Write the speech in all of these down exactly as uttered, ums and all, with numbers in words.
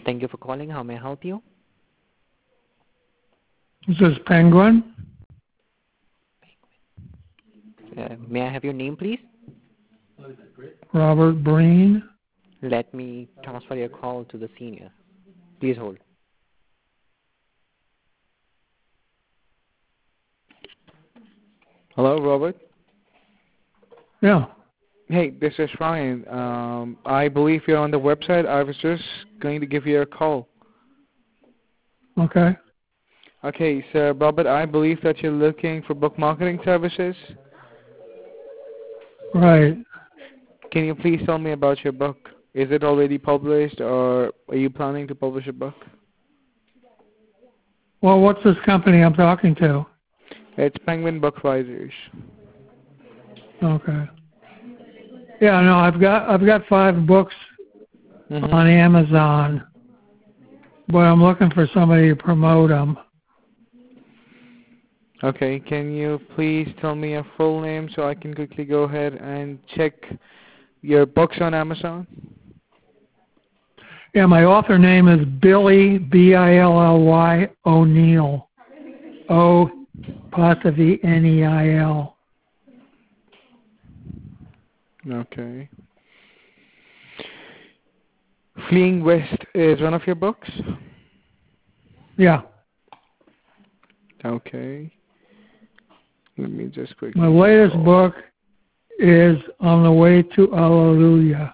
Thank you for calling. How may I help you? This is Penguin. Uh, may I have your name, please? Robert Breen. Let me transfer your call to the senior. Please hold. Hello, Robert. Yeah. Hey, this is Ryan. Um, I believe you're on the website. I was just going to give you a call. Okay. Okay, so Robert, I believe that you're looking for book marketing services. Right. Can you please tell me about your book? Is it already published, or are you planning to publish a book? Well, what's this company I'm talking to? It's Penguin Book Advisors. Okay. Yeah, no, I've got I've got five books Mm-hmm. on Amazon, but I'm looking for somebody to promote them. Okay, can you please tell me your full name so I can quickly go ahead and check your books on Amazon? Yeah, my author name is Billy, B I L L Y, O'Neill. O apostrophe N E I L. Okay. Fleeing West is one of your books? Yeah. Okay. Let me just quickly. My latest book is On the Way to Hallelujah.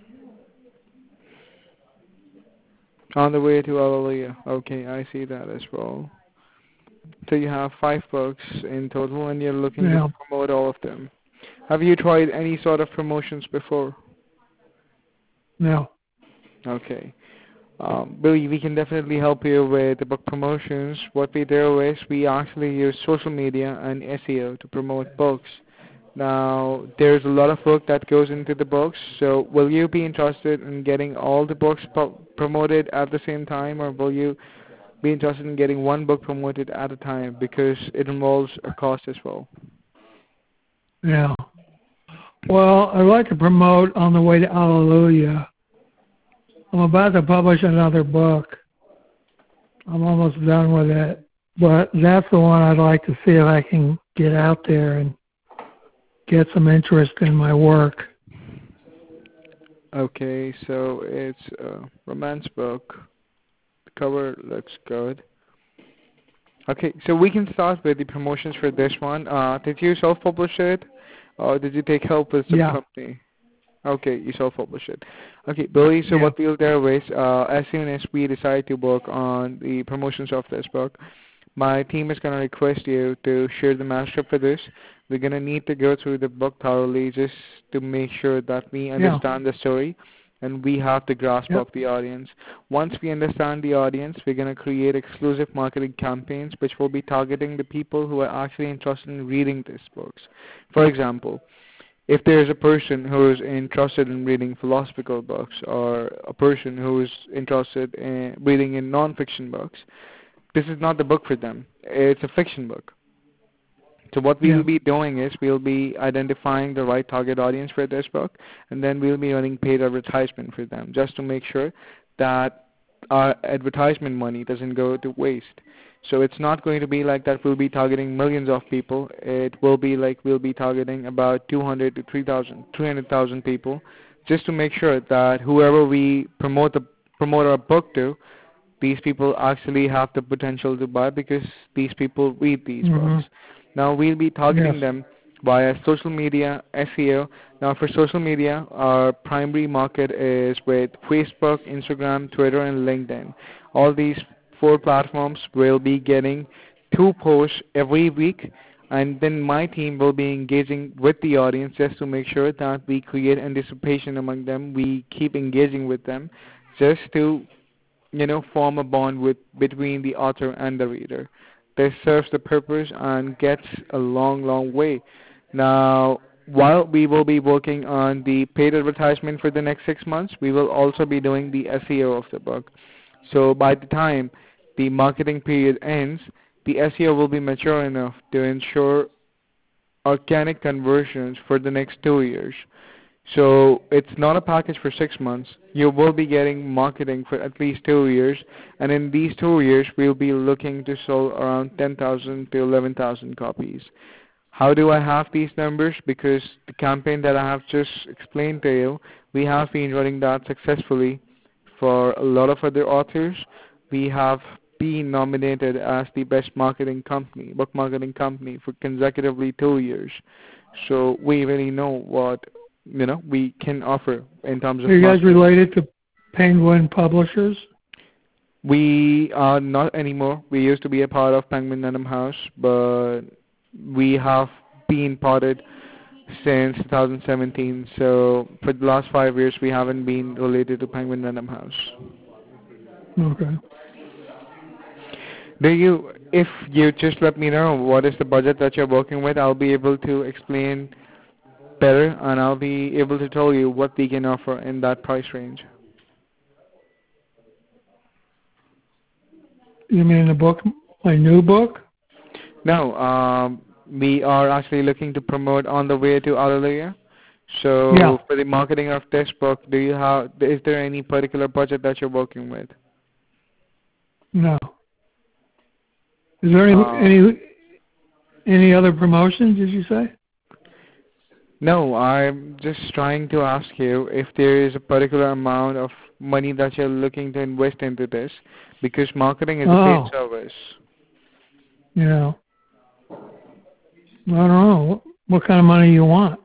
On the Way to Hallelujah. Okay, I see that as well. So you have five books in total, and you're looking Yeah. to promote all of them. Have you tried any sort of promotions before? No. Okay. Um, Billy, we can definitely help you with the book promotions. What we do is we actually use social media and S E O to promote books. Now, there's a lot of work that goes into the books, so will you be interested in getting all the books po- promoted at the same time, or will you be interested in getting one book promoted at a time, because it involves a cost as well? Yeah. Well, I'd like to promote On the Way to Hallelujah. I'm about to publish another book. I'm almost done with it. But that's the one I'd like to see if I can get out there and get some interest in my work. Okay, so it's a romance book. The cover looks good. Okay, so we can start with the promotions for this one. Uh, did you self-publish it, or did you take help with some Yeah. company? Okay, you self-publish it. Okay, Billy, so Yeah. what we'll do is, uh, as soon as we decide to work on the promotions of this book, my team is going to request you to share the manuscript for this. We're going to need to go through the book thoroughly just to make sure that we understand the story and we have the grasp Yep. of the audience. Once we understand the audience, we're going to create exclusive marketing campaigns which will be targeting the people who are actually interested in reading these books. For example, if there's a person who is interested in reading philosophical books, or a person who is interested in reading in non-fiction books, this is not the book for them. It's a fiction book. So what we Yeah. will be doing is we'll be identifying the right target audience for this book, and then we'll be running paid advertisement for them just to make sure that our advertisement money doesn't go to waste. So it's not going to be like that we'll be targeting millions of people. It will be like we'll be targeting about two hundred to three thousand, three hundred thousand people, just to make sure that whoever we promote the promote our book to, these people actually have the potential to buy, because these people read these Mhm. books. Now we'll be targeting Yes. them via social media, S E O. Now for social media, our primary market is with Facebook, Instagram, Twitter, and LinkedIn. All these four platforms will be getting two posts every week, and then my team will be engaging with the audience just to make sure that we create anticipation among them. We keep engaging with them just to, you know, form a bond with between the author and the reader. This serves the purpose and gets a long, long way. Now, while we will be working on the paid advertisement for the next six months, we will also be doing the S E O of the book. So by the time the marketing period ends, the S E O will be mature enough to ensure organic conversions for the next two years. So it's not a package for six months. You will be getting marketing for at least two years, and in these two years, we'll be looking to sell around ten thousand to eleven thousand copies. How do I have these numbers? Because the campaign that I have just explained to you, we have been running that successfully for a lot of other authors. We have been nominated as the best marketing company, book marketing company for consecutively two years. So we really know what you know we can offer in terms of Are you guys marketing. related to Penguin Publishers? We are not anymore. We used to be a part of Penguin Random House, but we have been parted since two thousand seventeen. So for the last five years, we haven't been related to Penguin Random House. Okay. Do you, if you just let me know what is the budget that you're working with, I'll be able to explain better, and I'll be able to tell you what we can offer in that price range. You mean the book, my new book? No, um, we are actually looking to promote On the Way to Hallelujah. So Yeah. for the marketing of this book, do you have? Is there any particular budget that you're working with? No. Is there any Uh, any any other promotions? Did you say? no, I'm just trying to ask you if there is a particular amount of money that you're looking to invest into this, because marketing is a Oh. paid service. Yeah. I don't know. What, what kind of money you want?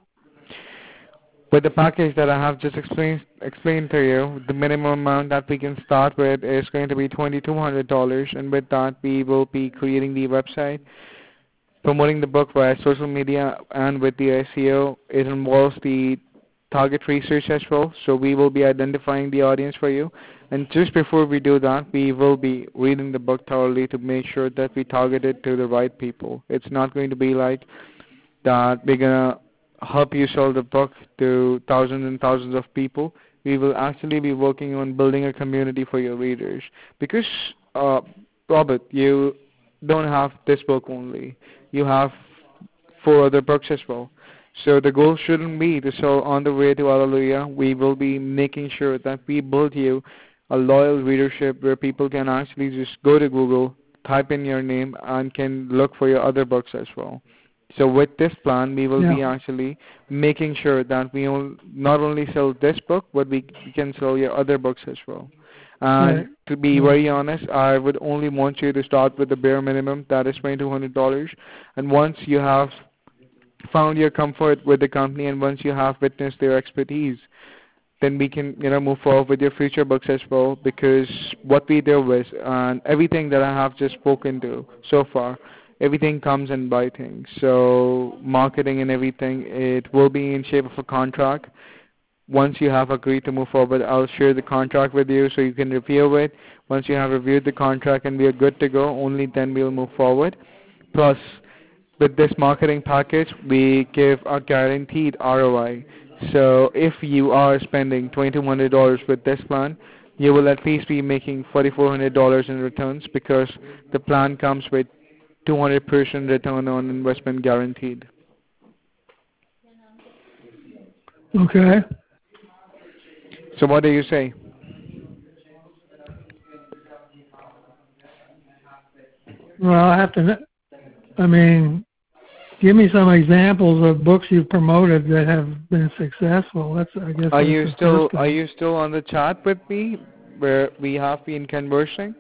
With the package that I have just explained explained to you, the minimum amount that we can start with is going to be twenty-two hundred dollars, and with that we will be creating the website, promoting the book via social media, and with the S E O, it involves the target research as well. So we will be identifying the audience for you, and just before we do that, we will be reading the book thoroughly to make sure that we target it to the right people. It's not going to be like that we're gonna help you sell the book to thousands and thousands of people. We will actually be working on building a community for your readers. Because, uh, Robert, you don't have this book only. You have four other books as well. So the goal shouldn't be to sell On the Way to Hallelujah. We will be making sure that we build you a loyal readership where people can actually just go to Google, type in your name, and can look for your other books as well. So with this plan, we will Yeah. be actually making sure that we on, not only sell this book, but we c- can sell your other books as well. And Right. to be very honest, I would only want you to start with the bare minimum, that is twenty-two hundred dollars. And once you have found your comfort with the company, and once you have witnessed their expertise, then we can, you know, move forward with your future books as well. Because what we do is, and everything that I have just spoken to so far, everything comes in writing. So marketing and everything, it will be in shape of a contract. Once you have agreed to move forward, I'll share the contract with you so you can review it. Once you have reviewed the contract and we are good to go, only then we'll move forward. Plus, with this marketing package, we give a guaranteed R O I. So if you are spending twenty-two hundred dollars with this plan, you will at least be making forty-four hundred dollars in returns, because the plan comes with two hundred percent return on investment guaranteed. Okay. So what do you say? Well, I have to. kn- I mean, give me some examples of books you've promoted that have been successful. That's, I guess, Are that's you the still first are thing. you still on the chat with me where we have been conversing?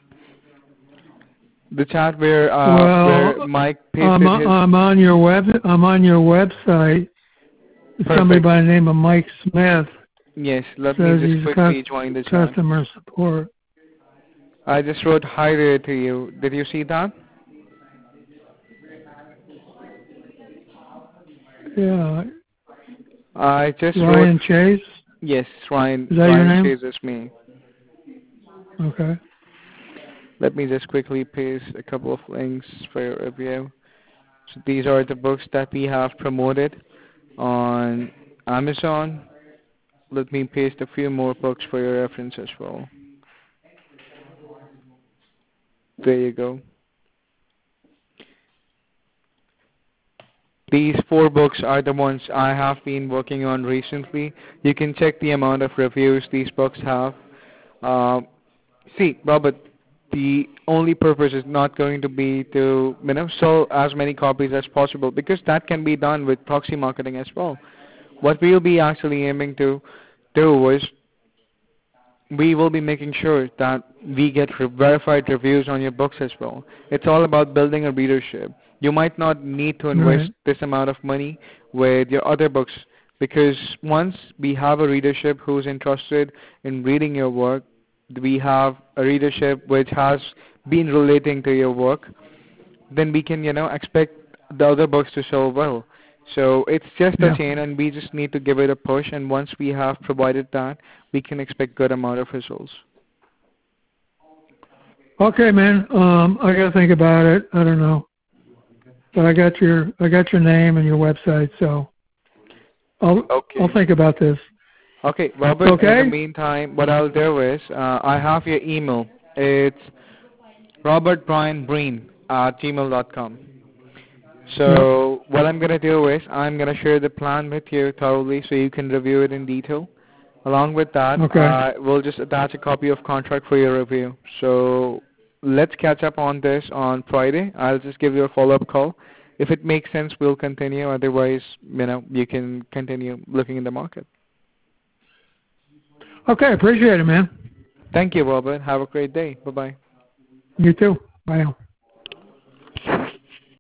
The chat where uh where Well, Mike I'm pasted o- his. I'm on your web. I'm on your website. Somebody Perfect. by the name of Mike Smith Yes, let me says just he's quickly cus- join the chat. customer support. I just wrote hi there to you. Did you see that? Yeah, I just wrote Ryan Chase. yes, Ryan Is that your Ryan name? chases me. Okay. Let me just quickly paste a couple of links for your review. So these are the books that we have promoted on Amazon. Let me paste a few more books for your reference as well. There you go. These four books are the ones I have been working on recently. You can check the amount of reviews these books have. Uh, see, Robert, the only purpose is not going to be to you know sell as many copies as possible, because that can be done with proxy marketing as well. What we'll be actually aiming to do is we will be making sure that we get re- verified reviews on your books as well. It's all about building a readership. You might not need to invest Right. this amount of money with your other books, because once we have a readership who's interested in reading your work, we have a readership which has been relating to your work, then we can, you know, expect the other books to sell well. So it's just a Yeah. chain, and we just need to give it a push. And once we have provided that, we can expect good amount of results. Okay, man. Um, I gotta think about it. I don't know, but I got your I got your name and your website, so I'll Okay. I'll think about this. Okay, Robert. Okay. In the meantime, what I'll do is uh, I have your email. It's robert brian breen at gmail dot com. Yep. So what I'm gonna do is I'm gonna share the plan with you thoroughly, so you can review it in detail. Along with that, Okay. uh, we'll just attach a copy of contract for your review. So let's catch up on this on Friday. I'll just give you a follow-up call. If it makes sense, we'll continue. Otherwise, you know, you can continue looking in the market. Okay. Appreciate it, man. Thank you, Robert. Have a great day. Bye-bye. You too. Bye now.